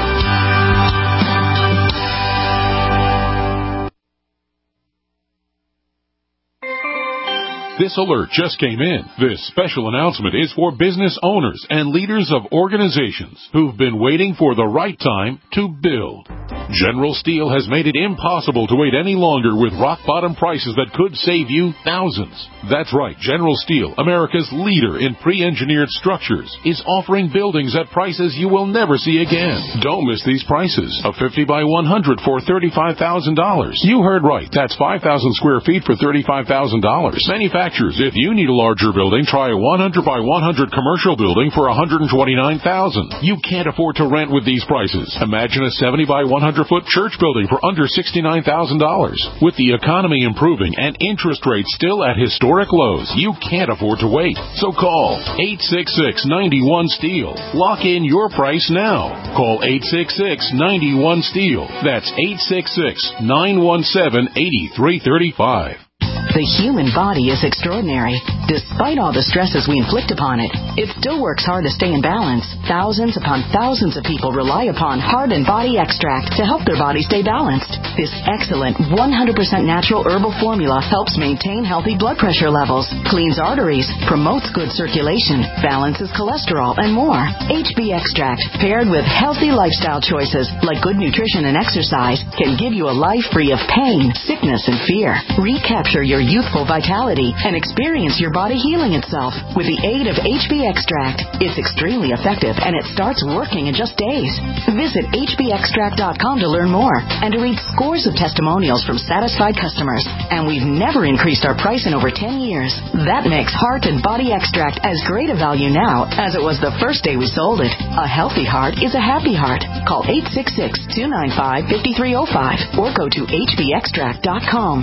This alert just came in. This special announcement is for business owners and leaders of organizations who've been waiting for the right time to build. General Steel has made it impossible to wait any longer with rock-bottom prices that could save you thousands. That's right, General Steel, America's leader in pre-engineered structures, is offering buildings at prices you will never see again. Don't miss these prices. A fifty by one hundred for thirty-five thousand dollars. You heard right. That's five thousand square feet for thirty-five thousand dollars. Manufacturers, if you need a larger building, try a one hundred by one hundred commercial building for one hundred twenty-nine thousand dollars. You can't afford to rent with these prices. Imagine a seventy by one hundred foot church building for under sixty-nine thousand dollars. With the economy improving and interest rates still at historic lows, you can't afford to wait. So call eight six six, nine one, STEEL. Lock in your price now. Call eight six six, nine one, STEEL. That's eight six six, nine one seven, eight three three five. The human body is extraordinary. Despite all the stresses we inflict upon it, it still works hard to stay in balance. Thousands upon thousands of people rely upon Heart and Body Extract to help their body stay balanced. This excellent one hundred percent natural herbal formula helps maintain healthy blood pressure levels, cleans arteries, promotes good circulation, balances cholesterol, and more. H B Extract, paired with healthy lifestyle choices like good nutrition and exercise, can give you a life free of pain, sickness, and fear. Recapture your youthful vitality and experience your body healing itself with the aid of H B Extract. It's extremely effective and it starts working in just days. Visit H B extract dot com to learn more and to read scores of testimonials from satisfied customers. And we've never increased our price in over ten years. That makes Heart and Body Extract as great a value now as it was the first day we sold it. A healthy heart is a happy heart. Call eight six six, two nine five, five three zero five or go to H B extract dot com.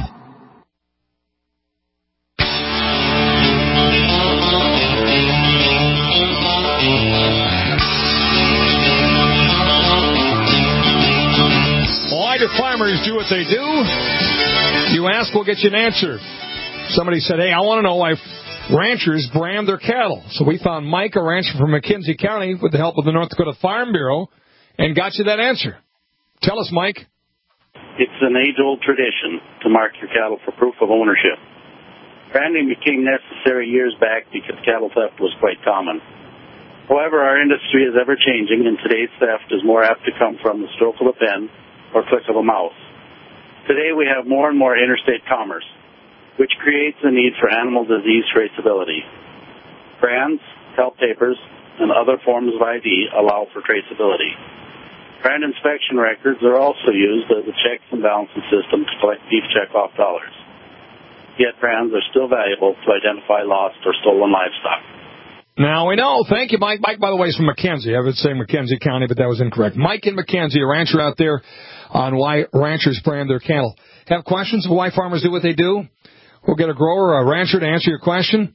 Why do farmers do what they do? You ask, we'll get you an answer. Somebody said, hey, I want to know why ranchers brand their cattle. So we found Mike, a rancher from McKenzie County, with the help of the North Dakota Farm Bureau, and got you that answer. Tell us, Mike. It's an age-old tradition to mark your cattle for proof of ownership. Branding became necessary years back because cattle theft was quite common. However, our industry is ever-changing, and today's theft is more apt to come from the stroke of a pen or click of a mouse. Today, we have more and more interstate commerce, which creates a need for animal disease traceability. Brands, health papers, and other forms of I D allow for traceability. Brand inspection records are also used as a checks and balances system to collect beef checkoff dollars. Yet brands are still valuable to identify lost or stolen livestock. Now we know. Thank you, Mike. Mike, by the way, is from McKenzie. I would say McKenzie County, but that was incorrect. Mike in McKenzie, a rancher out there, on why ranchers brand their cattle. Have questions of why farmers do what they do? We'll get a grower or a rancher to answer your question.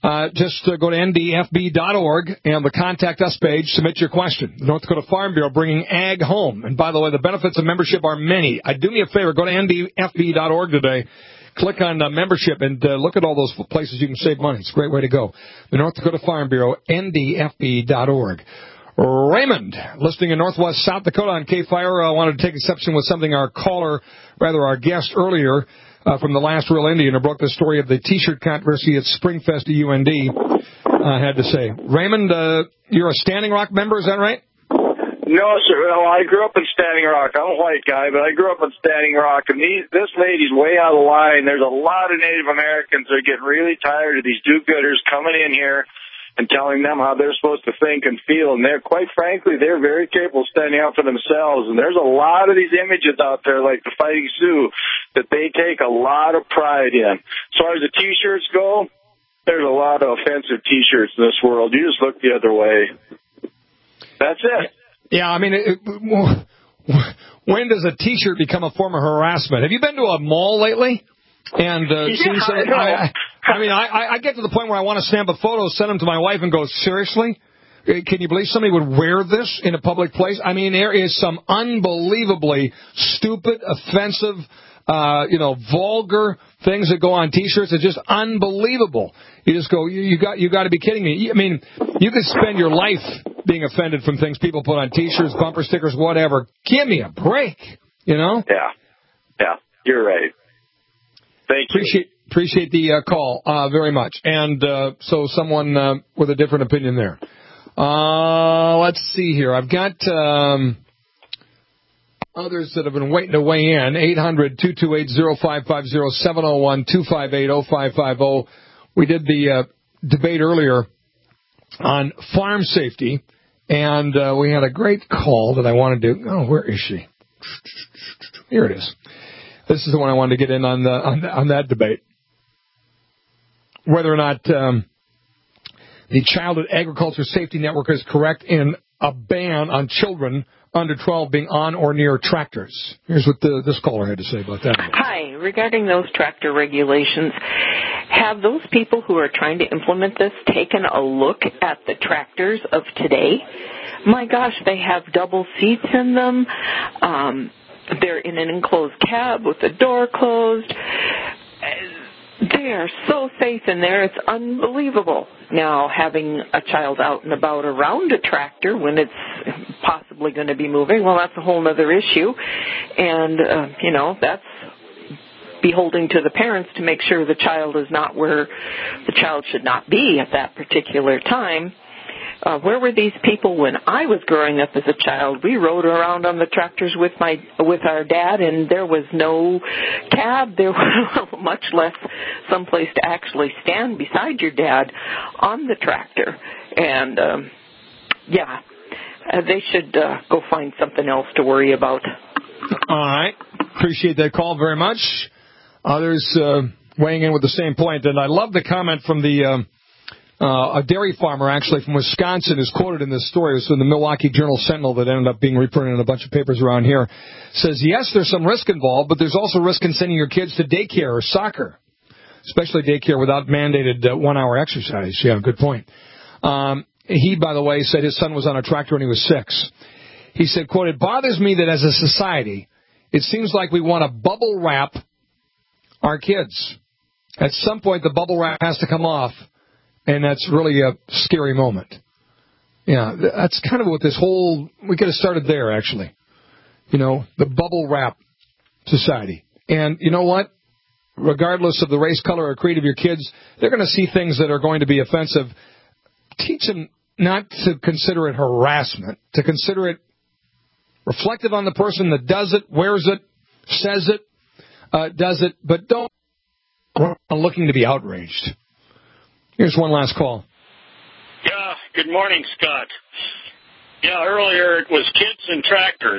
Uh, just uh, go to N D F B dot org and the Contact Us page, submit your question. The North Dakota Farm Bureau bringing ag home. And by the way, the benefits of membership are many. I do me a favor, go to N D F B dot org today, click on uh, membership, and uh, look at all those places you can save money. It's a great way to go. The North Dakota Farm Bureau, N D F B dot org. Raymond, listening in Northwest South Dakota on K-Fire, I uh, wanted to take exception with something our caller, rather our guest earlier, Uh, from the last Real Indian who broke the story of the T-shirt controversy at Springfest at U N D, uh, had to say. Raymond, uh, you're a Standing Rock member, is that right? No, sir. Well, I grew up in Standing Rock. I'm a white guy, but I grew up in Standing Rock, and these, this lady's way out of line. There's a lot of Native Americans that are getting really tired of these do-gooders coming in here and telling them how they're supposed to think and feel. And they're, quite frankly, they're very capable of standing up for themselves. And there's a lot of these images out there, like the Fighting Sioux, that they take a lot of pride in. As far as the T-shirts go, there's a lot of offensive T-shirts in this world. You just look the other way. That's it. Yeah, I mean, it, when does a T-shirt become a form of harassment? Have you been to a mall lately? And uh, yeah, seen some, I, I, I mean, I, I get to the point where I want to snap a photo, send them to my wife, and go, seriously? Can you believe somebody would wear this in a public place? I mean, there is some unbelievably stupid, offensive, uh, you know, vulgar things that go on T-shirts. It's just unbelievable. You just go, you, you got, you got to be kidding me. I mean, you could spend your life being offended from things people put on T-shirts, bumper stickers, whatever. Give me a break, you know? Yeah, yeah, you're right. Thank you. Appreciate, appreciate the uh, call uh, very much. And uh, so someone uh, with a different opinion there. Uh, let's see here. I've got um, others that have been waiting to weigh in. eight hundred, two two eight, oh five five oh, seven oh one, two five eight, oh five five oh. We did the uh, debate earlier on farm safety, and uh, we had a great call that I wanted to... Oh, where is she? Here it is. This is the one I wanted to get in on the on, the, on that debate. Whether or not um, the Childhood Agriculture Safety Network is correct in a ban on children under twelve being on or near tractors. Here's what the, this caller had to say about that. Hi. Regarding those tractor regulations, have those people who are trying to implement this taken a look at the tractors of today? My gosh, they have double seats in them. Um They're in an enclosed cab with the door closed. They are so safe in there, it's unbelievable. Now, having a child out and about around a tractor when it's possibly going to be moving, well, that's a whole other issue. And, uh, you know, that's beholding to the parents to make sure the child is not where the child should not be at that particular time. Uh, where were these people when I was growing up as a child? We rode around on the tractors with my with our dad, and there was no cab. There was much less someplace to actually stand beside your dad on the tractor. And, um, yeah, uh, they should uh, go find something else to worry about. All right. Appreciate that call very much. Others uh, weighing in with the same point. And I love the comment from the... Um, Uh, a dairy farmer, actually, from Wisconsin is quoted in this story. It was in the Milwaukee Journal Sentinel that ended up being reprinted in a bunch of papers around here. Says, yes, there's some risk involved, but there's also risk in sending your kids to daycare or soccer, especially daycare without mandated uh, one-hour exercise. Yeah, good point. Um, he, by the way, said his son was on a tractor when he was six. He said, quote, it bothers me that as a society, it seems like we want to bubble wrap our kids. At some point, the bubble wrap has to come off. And that's really a scary moment. Yeah, that's kind of what this whole... We could have started there, actually. You know, the bubble wrap society. And you know what? Regardless of the race, color, or creed of your kids, they're going to see things that are going to be offensive. Teach them not to consider it harassment, to consider it reflective on the person that does it, wears it, says it, uh, does it, but don't run looking to be outraged. Here's one last call. Yeah, good morning, Scott. Yeah, earlier it was kids and tractors.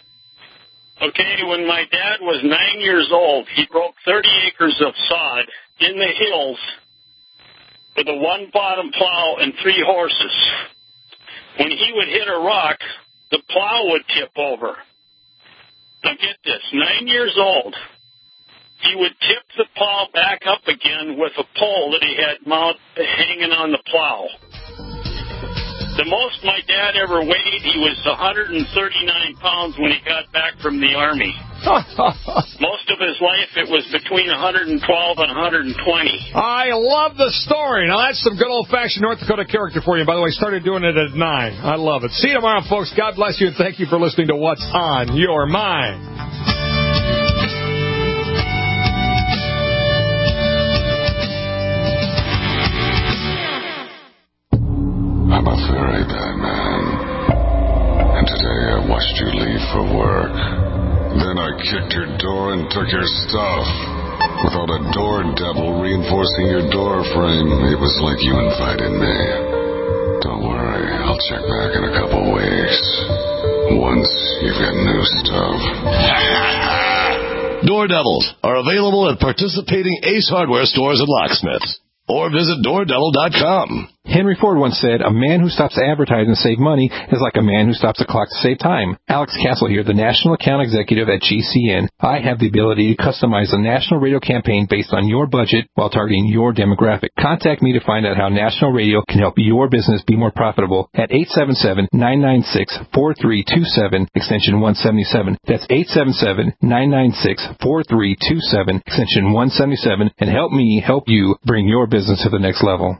Okay, when my dad was nine years old, he broke thirty acres of sod in the hills with a one-bottom plow and three horses. When he would hit a rock, the plow would tip over. Now get this, nine years old. he would tip the plow back up again with a pole that he had mount hanging on the plow. The most my dad ever weighed, he was one hundred thirty-nine pounds when he got back from the Army. Most of his life, it was between one hundred twelve and one hundred twenty. I love the story. Now, that's some good old-fashioned North Dakota character for you. By the way, started doing it at nine. I love it. See you tomorrow, folks. God bless you, and thank you for listening to What's on Your Mind. I'm a very bad man. And today I watched you leave for work. Then I kicked your door and took your stuff. Without a door devil reinforcing your door frame, it was like you invited me. Don't worry, I'll check back in a couple weeks. Once you've got new stuff. Door devils are available at participating Ace Hardware stores and locksmiths. Or visit door devil dot com. Henry Ford once said, a man who stops advertising to save money is like a man who stops a clock to save time. Alex Castle here, the National Account Executive at G C N. I have the ability to customize a national radio campaign based on your budget while targeting your demographic. Contact me to find out how national radio can help your business be more profitable at eight seven seven, nine nine six, four three two seven, extension one seventy-seven. That's eight seven seven, nine nine six, four three two seven, extension one seventy-seven, and help me help you bring your business to the next level.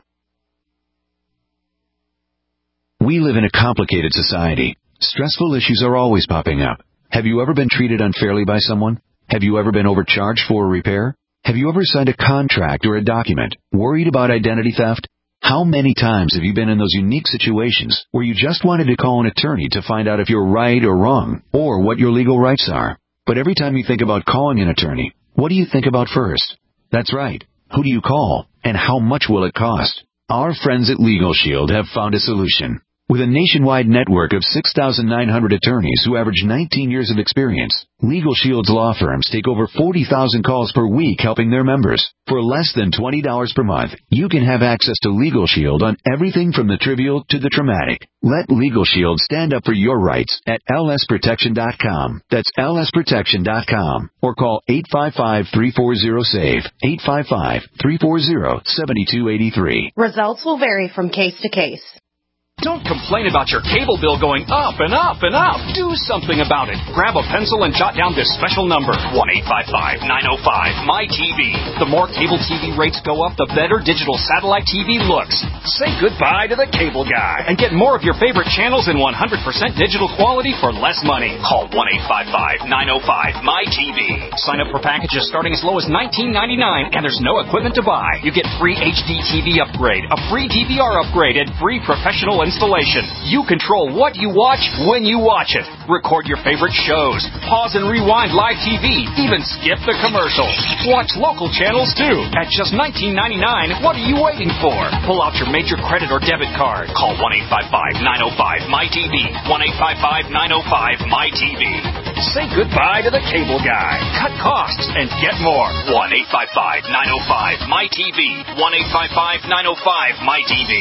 We live in a complicated society. Stressful issues are always popping up. Have you ever been treated unfairly by someone? Have you ever been overcharged for a repair? Have you ever signed a contract or a document worried about identity theft? How many times have you been in those unique situations where you just wanted to call an attorney to find out if you're right or wrong, or what your legal rights are? But every time you think about calling an attorney, what do you think about first? That's right. Who do you call, and how much will it cost? Our friends at Legal Shield have found a solution. With a nationwide network of six thousand nine hundred attorneys who average nineteen years of experience, Legal Shield's law firms take over forty thousand calls per week helping their members. For less than twenty dollars per month, you can have access to Legal Shield on everything from the trivial to the traumatic. Let Legal Shield stand up for your rights at L S protection dot com. That's L S protection dot com. Or call eight five five, three four zero, S A V E, eight five five, three four zero, seven two eight three. Results will vary from case to case. Don't complain about your cable bill going up and up and up. Do something about it. Grab a pencil and jot down this special number, one eight five five, nine oh five, M Y T V. The more cable T V rates go up, the better digital satellite T V looks. Say goodbye to the cable guy and get more of your favorite channels in one hundred percent digital quality for less money. Call one eight five five, nine oh five, M Y T V. Sign up for packages starting as low as nineteen ninety-nine, and there's no equipment to buy. You get free H D T V upgrade, a free D V R upgrade, and free professional installation. You control what you watch when you watch it. Record your favorite shows. Pause and rewind live T V. Even skip the commercials. Watch local channels too. At just nineteen ninety-nine, what are you waiting for? Pull out your major credit or debit card. Call one eight five five, nine oh five, M Y T V. one eight five five, nine oh five, M Y T V. Say goodbye to the cable guy. Cut costs and get more. one eight five five, nine oh five, M Y T V. one eight five five, nine oh five, M Y T V.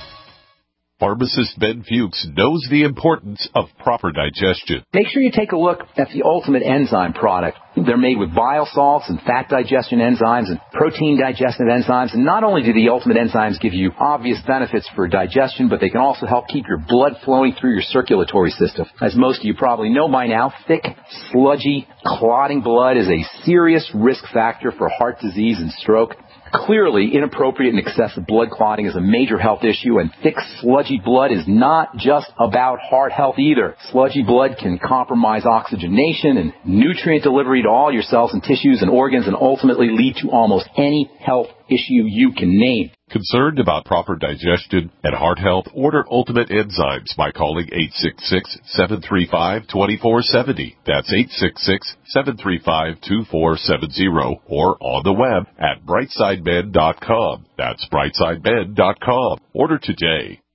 Pharmacist Ben Fuchs knows the importance of proper digestion. Make sure you take a look at the Ultimate Enzyme product. They're made with bile salts and fat digestion enzymes and protein digestive enzymes. And not only do the Ultimate Enzymes give you obvious benefits for digestion, but they can also help keep your blood flowing through your circulatory system. As most of you probably know by now, thick, sludgy, clotting blood is a serious risk factor for heart disease and stroke. Clearly, inappropriate and excessive blood clotting is a major health issue, and thick, sludgy blood is not just about heart health either. Sludgy blood can compromise oxygenation and nutrient delivery to all your cells and tissues and organs, and ultimately lead to almost any health issue you can name. Concerned about proper digestion and heart health? Order Ultimate Enzymes by calling eight six six, seven three five, two four seven zero. That's eight six six, seven three five, two four seven zero, or on the web at brightside med dot com. That's brightside med dot com. Order today.